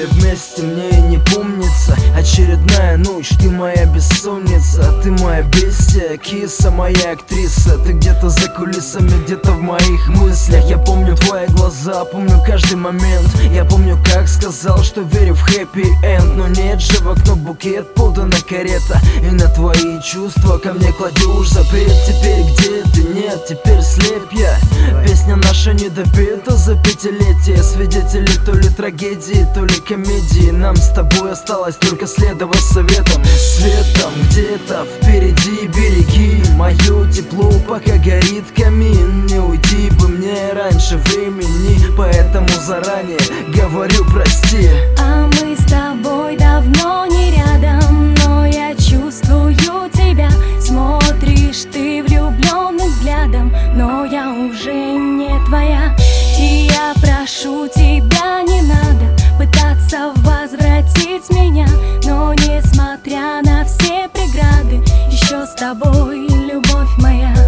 были вместе, мне и не помнится. Очередная ночь, ты моя бессонница, ты моя бестия, киса, моя актриса. Ты где-то за кулисами, где-то в моих мыслях. Я помню твои глаза, помню каждый момент. Я помню, как сказал, что верю в хэппи-энд. Но нет же, в окно букет, подана карета, и на твои чувства ко мне кладешь запрет. Теперь где ты? Нет, теперь слеп я. Песня наша не допета за пятилетие. Свидетели то ли трагедии, то ли комедии. Нам с тобой осталось только следовать советам. Светом где-то впереди береги мое тепло, пока горит камин. Не уйти бы мне раньше времени, поэтому заранее говорю прости. А мы с тобой давно не рядом, но я чувствую тебя. Смотришь ты влюбленным взглядом, но я уже не твоя. И я прошу тебя, не надо пытаться возвратить меня. Но несмотря на все преграды, еще с тобой любовь моя.